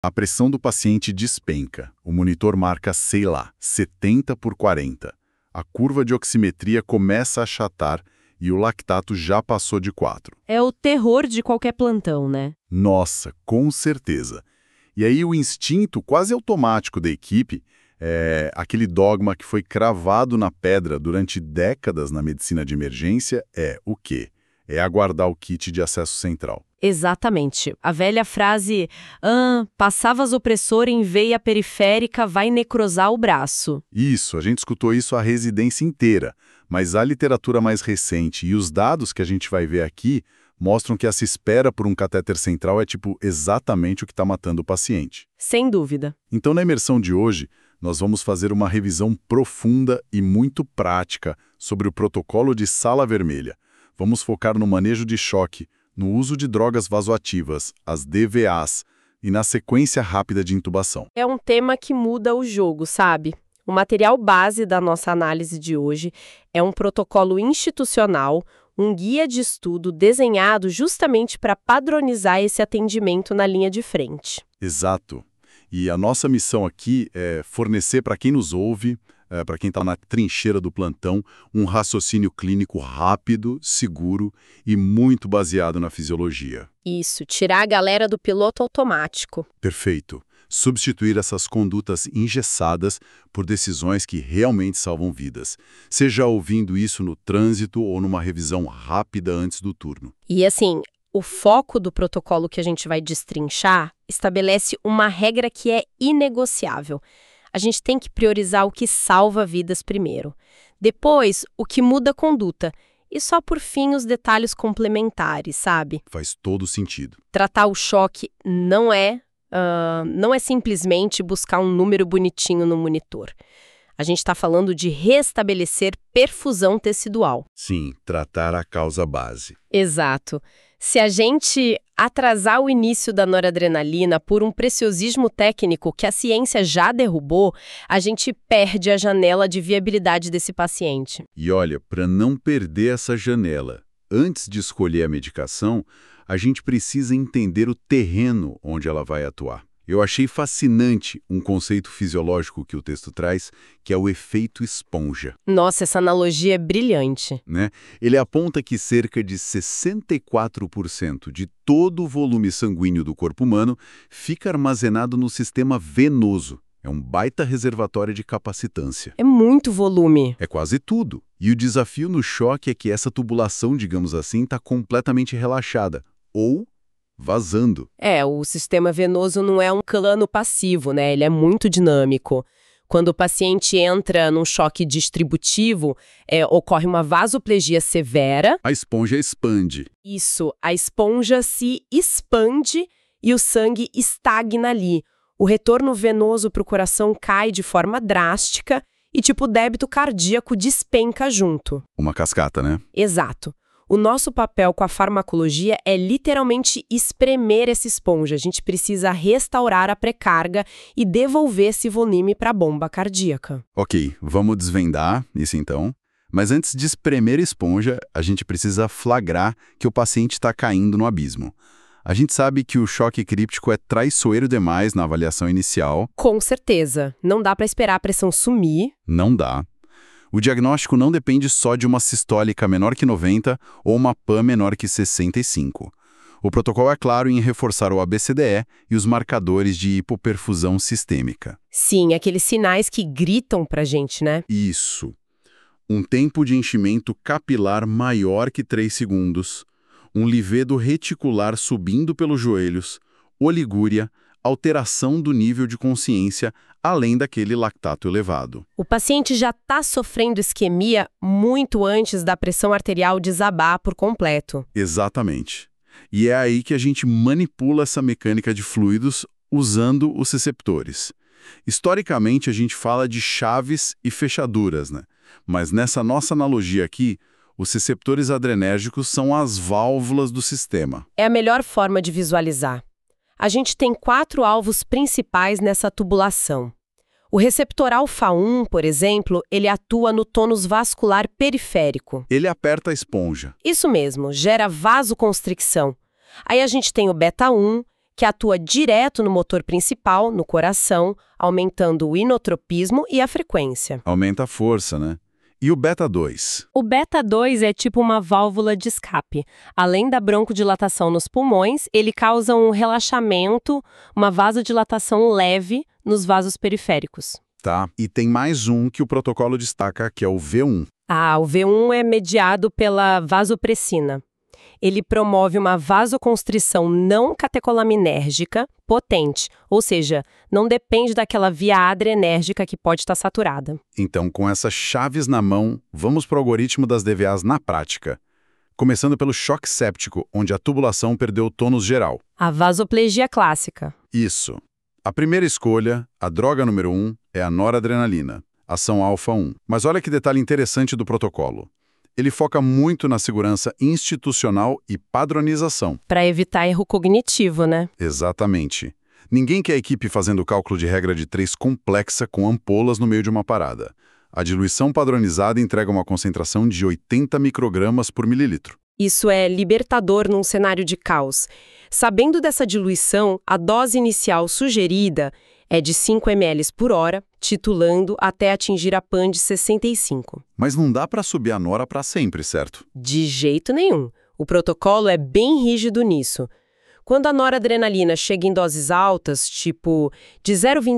A pressão do paciente despenca. O monitor marca, sei lá, 70 por 40. A curva de oximetria começa a achatar e o lactato já passou de 4. É o terror de qualquer plantão, né? Nossa, com certeza. E aí o instinto quase automático da equipe, aquele dogma que foi cravado na pedra durante décadas na medicina de emergência, é o quê? É aguardar o kit de acesso central. Exatamente. A velha frase, passar vasopressor em veia periférica vai necrosar o braço. Isso, a gente escutou isso a residência inteira, mas a literatura mais recente e os dados que a gente vai ver aqui mostram que essa espera por um catéter central é exatamente o que está matando o paciente. Sem dúvida. Então, na imersão de hoje, nós vamos fazer uma revisão profunda e muito prática sobre o protocolo de sala vermelha. Vamos focar no manejo de choque, no uso de drogas vasoativas, as DVAs, e na sequência rápida de intubação. É um tema que muda o jogo, sabe? O material base da nossa análise de hoje é um protocolo institucional, um guia de estudo desenhado justamente para padronizar esse atendimento na linha de frente. Exato. E a nossa missão aqui é fornecer para quem nos ouve, para quem está na trincheira do plantão, um raciocínio clínico rápido, seguro e muito baseado na fisiologia. Isso, tirar a galera do piloto automático. Perfeito. Substituir essas condutas engessadas por decisões que realmente salvam vidas, seja ouvindo isso no trânsito ou numa revisão rápida antes do turno. E assim, o foco do protocolo que a gente vai destrinchar estabelece uma regra que é inegociável. A gente tem que priorizar o que salva vidas primeiro. Depois, o que muda a conduta. E só por fim os detalhes complementares, sabe? Faz todo sentido. Tratar o choque não é simplesmente buscar um número bonitinho no monitor. A gente está falando de restabelecer perfusão tecidual. Sim, tratar a causa base. Exato. Se a gente atrasar o início da noradrenalina por um preciosismo técnico que a ciência já derrubou, a gente perde a janela de viabilidade desse paciente. E olha, para não perder essa janela, antes de escolher a medicação, a gente precisa entender o terreno onde ela vai atuar. Eu achei fascinante um conceito fisiológico que o texto traz, que é o efeito esponja. Nossa, essa analogia é brilhante. Né? Ele aponta que cerca de 64% de todo o volume sanguíneo do corpo humano fica armazenado no sistema venoso. É um baita reservatório de capacitância. É muito volume. É quase tudo. E o desafio no choque é que essa tubulação, digamos assim, está completamente relaxada. Ou vazando. O sistema venoso não é um plano passivo, né? Ele é muito dinâmico. Quando o paciente entra num choque distributivo, ocorre uma vasoplegia severa. A esponja expande. Isso, a esponja se expande e o sangue estagna ali. O retorno venoso para o coração cai de forma drástica e, o débito cardíaco despenca junto. Uma cascata, né? Exato. O nosso papel com a farmacologia é literalmente espremer essa esponja. A gente precisa restaurar a pré-carga e devolver esse volume para a bomba cardíaca. Ok, vamos desvendar isso então. Mas antes de espremer a esponja, a gente precisa flagrar que o paciente está caindo no abismo. A gente sabe que o choque críptico é traiçoeiro demais na avaliação inicial. Com certeza. Não dá para esperar a pressão sumir. Não dá. O diagnóstico não depende só de uma sistólica menor que 90 ou uma PAN menor que 65. O protocolo é claro em reforçar o ABCDE e os marcadores de hipoperfusão sistêmica. Sim, aqueles sinais que gritam pra gente, né? Isso. Um tempo de enchimento capilar maior que 3 segundos, um livedo reticular subindo pelos joelhos, oligúria, alteração do nível de consciência, além daquele lactato elevado. O paciente já está sofrendo isquemia muito antes da pressão arterial desabar por completo. Exatamente. E é aí que a gente manipula essa mecânica de fluidos usando os receptores. Historicamente, a gente fala de chaves e fechaduras, né? Mas nessa nossa analogia aqui, os receptores adrenérgicos são as válvulas do sistema. É a melhor forma de visualizar. A gente tem 4 alvos principais nessa tubulação. O receptor alfa-1, por exemplo, ele atua no tônus vascular periférico. Ele aperta a esponja. Isso mesmo, gera vasoconstricção. Aí a gente tem o beta-1, que atua direto no motor principal, no coração, aumentando o inotropismo e a frequência. Aumenta a força, né? E o beta 2? O beta 2 é tipo uma válvula de escape. Além da broncodilatação nos pulmões, ele causa um relaxamento, uma vasodilatação leve nos vasos periféricos. Tá. E tem mais um que o protocolo destaca, que é o V1. O V1 é mediado pela vasopressina. Ele promove uma vasoconstrição não catecolaminérgica potente, ou seja, não depende daquela via adrenérgica que pode estar saturada. Então, com essas chaves na mão, vamos para o algoritmo das DVAs na prática. Começando pelo choque séptico, onde a tubulação perdeu o tônus geral. A vasoplegia clássica. Isso. A primeira escolha, a droga número 1, é a noradrenalina, ação alfa-1. Mas olha que detalhe interessante do protocolo. Ele foca muito na segurança institucional e padronização. Para evitar erro cognitivo, né? Exatamente. Ninguém quer a equipe fazendo cálculo de regra de 3 complexa com ampolas no meio de uma parada. A diluição padronizada entrega uma concentração de 80 microgramas por mililitro. Isso é libertador num cenário de caos. Sabendo dessa diluição, a dose inicial sugerida é de 5 ml por hora, titulando até atingir a PAN de 65. Mas não dá para subir a nora para sempre, certo? De jeito nenhum. O protocolo é bem rígido nisso. Quando a noradrenalina chega em doses altas, tipo de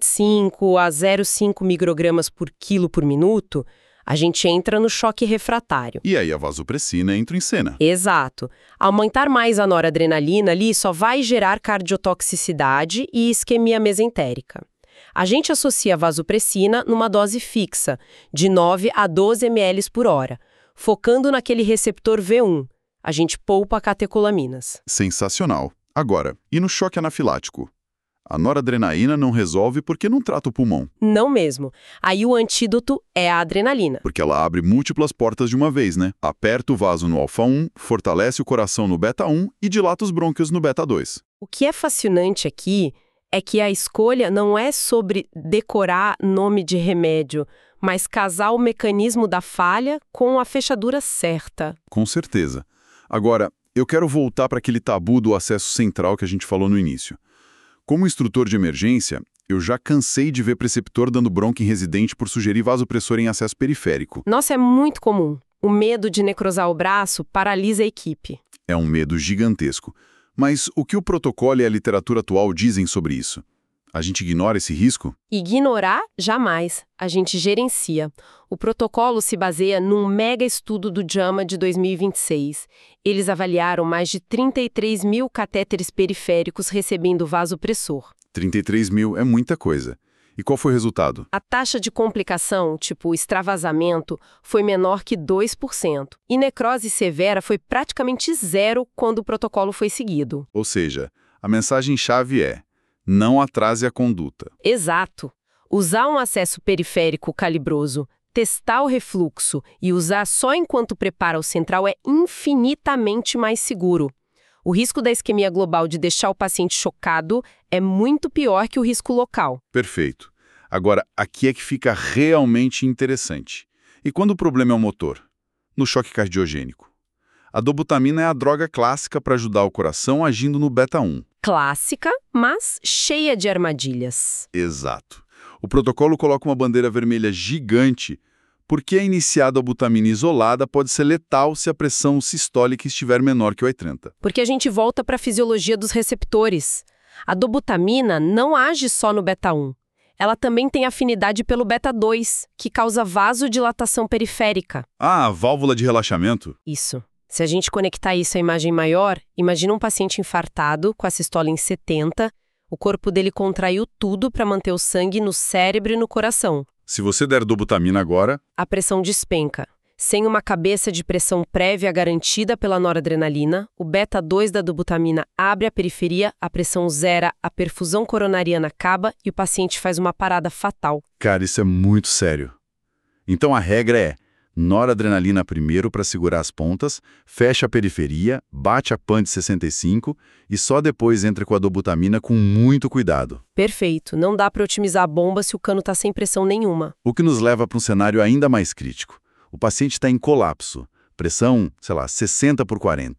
0,25 a 0,5 microgramas por quilo por minuto, a gente entra no choque refratário. E aí a vasopressina entra em cena. Exato. Aumentar mais a noradrenalina ali só vai gerar cardiotoxicidade e isquemia mesentérica. A gente associa a vasopressina numa dose fixa, de 9 a 12 ml por hora, focando naquele receptor V1. A gente poupa catecolaminas. Sensacional. Agora, e no choque anafilático? A noradrenalina não resolve porque não trata o pulmão. Não mesmo. Aí o antídoto é a adrenalina. Porque ela abre múltiplas portas de uma vez, né? Aperta o vaso no alfa-1, fortalece o coração no beta-1 e dilata os brônquios no beta-2. O que é fascinante aqui é que a escolha não é sobre decorar nome de remédio, mas casar o mecanismo da falha com a fechadura certa. Com certeza. Agora, eu quero voltar para aquele tabu do acesso central que a gente falou no início. Como instrutor de emergência, eu já cansei de ver preceptor dando bronca em residente por sugerir vasopressor em acesso periférico. Nossa, é muito comum. O medo de necrosar o braço paralisa a equipe. É um medo gigantesco. Mas o que o protocolo e a literatura atual dizem sobre isso? A gente ignora esse risco? Ignorar, jamais. A gente gerencia. O protocolo se baseia num mega estudo do JAMA de 2026. Eles avaliaram mais de 33 mil catéteres periféricos recebendo vasopressor. 33 mil é muita coisa. E qual foi o resultado? A taxa de complicação, tipo extravasamento, foi menor que 2%. E necrose severa foi praticamente zero quando o protocolo foi seguido. Ou seja, a mensagem-chave é: não atrase a conduta. Exato. Usar um acesso periférico calibroso, testar o refluxo e usar só enquanto prepara o central é infinitamente mais seguro. O risco da isquemia global de deixar o paciente chocado é muito pior que o risco local. Perfeito. Agora, aqui é que fica realmente interessante. E quando o problema é o motor? No choque cardiogênico. A dobutamina é a droga clássica para ajudar o coração agindo no beta-1. Clássica, mas cheia de armadilhas. Exato. O protocolo coloca uma bandeira vermelha gigante porque a iniciada dobutamina isolada pode ser letal se a pressão sistólica estiver menor que 80. Porque a gente volta para a fisiologia dos receptores. A dobutamina não age só no beta-1. Ela também tem afinidade pelo beta-2, que causa vasodilatação periférica. Ah, válvula de relaxamento? Isso. Se a gente conectar isso à imagem maior, imagina um paciente infartado com a sistólica em 70, o corpo dele contraiu tudo para manter o sangue no cérebro e no coração. Se você der dobutamina agora, a pressão despenca. Sem uma cabeça de pressão prévia garantida pela noradrenalina, o beta-2 da dobutamina abre a periferia, a pressão zera, a perfusão coronariana acaba e o paciente faz uma parada fatal. Cara, isso é muito sério. Então a regra é: noradrenalina primeiro para segurar as pontas, fecha a periferia, bate a PAN de 65 e só depois entra com a dobutamina com muito cuidado. Perfeito. Não dá para otimizar a bomba se o cano está sem pressão nenhuma. O que nos leva para um cenário ainda mais crítico. O paciente está em colapso, pressão, 60 por 40.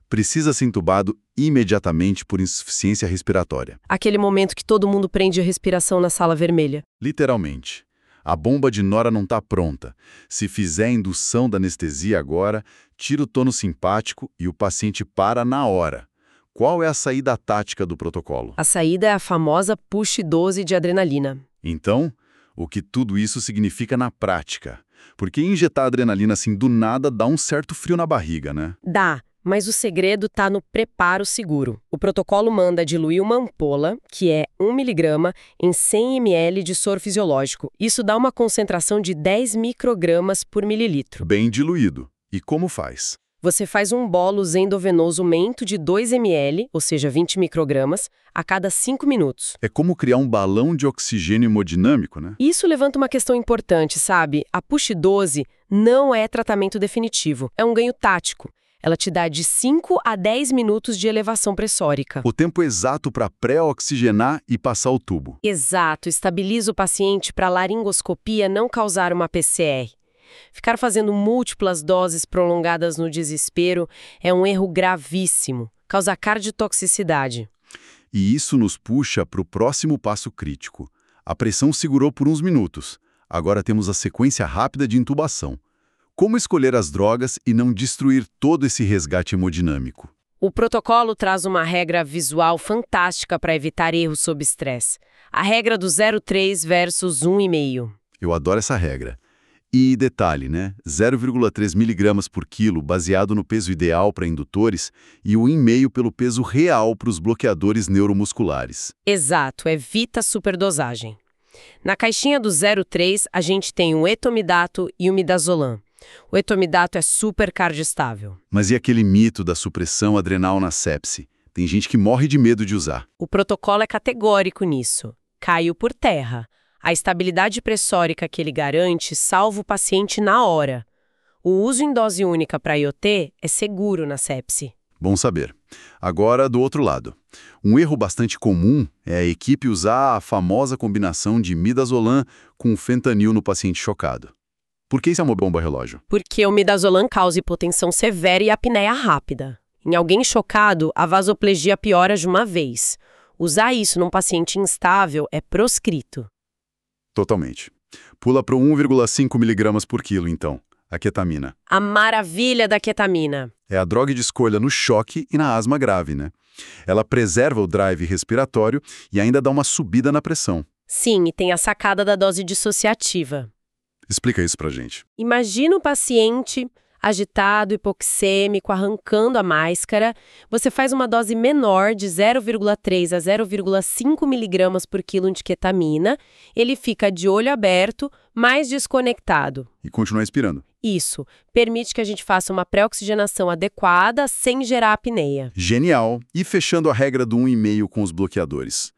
precisa ser entubado imediatamente por insuficiência respiratória. Aquele momento que todo mundo prende a respiração na sala vermelha. Literalmente. A bomba de Nora não está pronta. Se fizer a indução da anestesia agora, tira o tono simpático e o paciente para na hora. Qual é a saída tática do protocolo? A saída é a famosa push 12 de adrenalina. Então, o que tudo isso significa na prática? Porque injetar adrenalina assim do nada dá um certo frio na barriga, né? Dá, mas o segredo está no preparo seguro. O protocolo manda diluir uma ampola, que é 1 miligrama, em 100 ml de soro fisiológico. Isso dá uma concentração de 10 microgramas por mililitro. Bem diluído. E como faz? Você faz um bolus endovenoso mento de 2 ml, ou seja, 20 microgramas, a cada 5 minutos. É como criar um balão de oxigênio hemodinâmico, né? Isso levanta uma questão importante, sabe? A push 12 não é tratamento definitivo, é um ganho tático. Ela te dá de 5 a 10 minutos de elevação pressórica. O tempo exato para pré-oxigenar e passar o tubo. Exato, estabiliza o paciente para a laringoscopia não causar uma PCR. Ficar fazendo múltiplas doses prolongadas no desespero é um erro gravíssimo, causa cardiotoxicidade. E isso nos puxa para o próximo passo crítico. A pressão segurou por uns minutos. Agora temos a sequência rápida de intubação. Como escolher as drogas e não destruir todo esse resgate hemodinâmico? O protocolo traz uma regra visual fantástica para evitar erros sob estresse. A regra do 0,3 versus 1,5. Eu adoro essa regra. E detalhe, né? 0,3 miligramas por quilo baseado no peso ideal para indutores e o 1,5 pelo peso real para os bloqueadores neuromusculares. Exato, evita superdosagem. Na caixinha do 0,3 a gente tem o etomidato e o midazolam. O etomidato é super cardiostável. Mas e aquele mito da supressão adrenal na sepse? Tem gente que morre de medo de usar. O protocolo é categórico nisso. Caiu por terra. A estabilidade pressórica que ele garante salva o paciente na hora. O uso em dose única para IOT é seguro na sepse. Bom saber. Agora, do outro lado. Um erro bastante comum é a equipe usar a famosa combinação de midazolam com fentanil no paciente chocado. Por que isso é uma bomba relógio? Porque o midazolam causa hipotensão severa e apneia rápida. Em alguém chocado, a vasoplegia piora de uma vez. Usar isso num paciente instável é proscrito. Totalmente. Pula para o 1,5 miligramas por quilo, então. A ketamina. A maravilha da ketamina. É a droga de escolha no choque e na asma grave, né? Ela preserva o drive respiratório e ainda dá uma subida na pressão. Sim, e tem a sacada da dose dissociativa. Explica isso pra gente. Imagina o paciente agitado, hipoxêmico, arrancando a máscara. Você faz uma dose menor de 0,3 a 0,5 miligramas por quilo de ketamina. Ele fica de olho aberto, mais desconectado. E continua expirando. Isso. Permite que a gente faça uma pré-oxigenação adequada sem gerar apneia. Genial. E fechando a regra do 1,5 com os bloqueadores.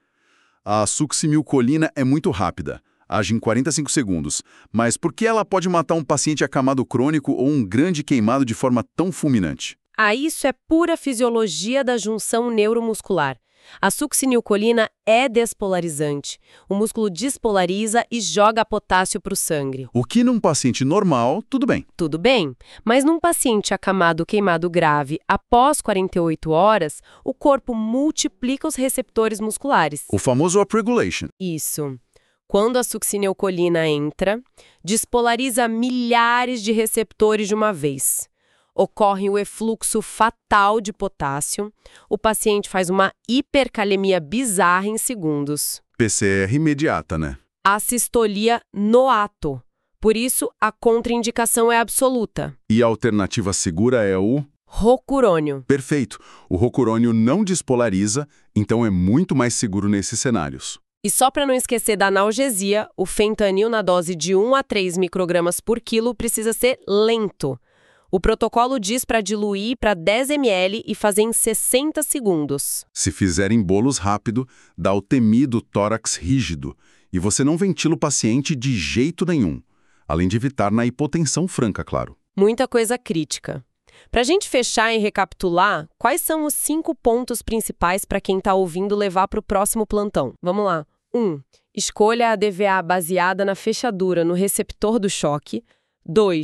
A succinilcolina é muito rápida. Age em 45 segundos. Mas por que ela pode matar um paciente acamado crônico ou um grande queimado de forma tão fulminante? Isso é pura fisiologia da junção neuromuscular. A succinilcolina é despolarizante. O músculo despolariza e joga potássio para o sangue. O que num paciente normal, tudo bem. Tudo bem, mas num paciente acamado queimado grave, após 48 horas, o corpo multiplica os receptores musculares. O famoso upregulation. Isso. Quando a succinilcolina entra, despolariza milhares de receptores de uma vez. Ocorre o efluxo fatal de potássio, o paciente faz uma hipercalemia bizarra em segundos. PCR imediata, né? Assistolia no ato. Por isso, a contraindicação é absoluta. E a alternativa segura é o... Rocurônio. Perfeito. O rocurônio não despolariza, então é muito mais seguro nesses cenários. E só para não esquecer da analgesia, o fentanil na dose de 1 a 3 microgramas por quilo precisa ser lento. O protocolo diz para diluir para 10 ml e fazer em 60 segundos. Se fizer em bolos rápido, dá o temido tórax rígido e você não ventila o paciente de jeito nenhum, além de evitar na hipotensão franca, claro. Muita coisa crítica. Para a gente fechar e recapitular, quais são os 5 pontos principais para quem está ouvindo levar para o próximo plantão? Vamos lá. 1. Escolha a DVA baseada na fechadura no receptor do choque. 2.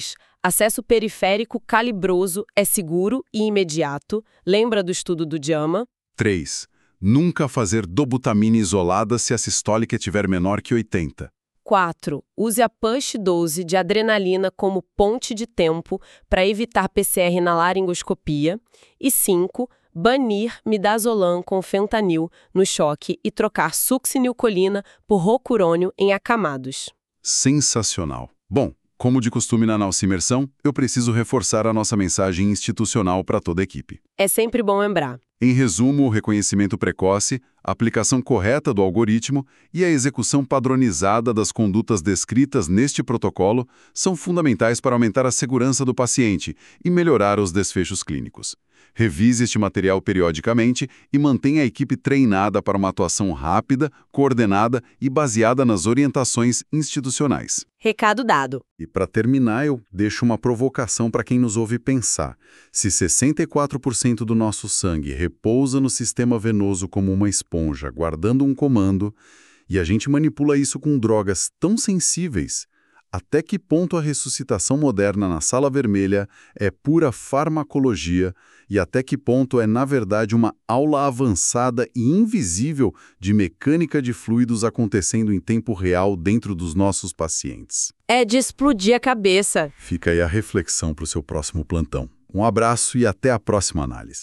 Acesso periférico calibroso é seguro e imediato. Lembra do estudo do JAMA? 3. Nunca fazer dobutamina isolada se a sistólica estiver menor que 80. 4. Use a push dose de adrenalina como ponte de tempo para evitar PCR na laringoscopia. E 5. Banir midazolam com fentanil no choque e trocar succinilcolina por rocurônio em acamados. Sensacional. Bom, como de costume na nossa imersão, eu preciso reforçar a nossa mensagem institucional para toda a equipe. É sempre bom lembrar. Em resumo, o reconhecimento precoce, a aplicação correta do algoritmo e a execução padronizada das condutas descritas neste protocolo são fundamentais para aumentar a segurança do paciente e melhorar os desfechos clínicos. Revise este material periodicamente e mantenha a equipe treinada para uma atuação rápida, coordenada e baseada nas orientações institucionais. Recado dado. E para terminar, eu deixo uma provocação para quem nos ouve pensar. Se 64% do nosso sangue repousa no sistema venoso como uma esponja, guardando um comando, e a gente manipula isso com drogas tão sensíveis, até que ponto a ressuscitação moderna na sala vermelha é pura farmacologia e até que ponto é, na verdade, uma aula avançada e invisível de mecânica de fluidos acontecendo em tempo real dentro dos nossos pacientes? É de explodir a cabeça. Fica aí a reflexão para o seu próximo plantão. Um abraço e até a próxima análise.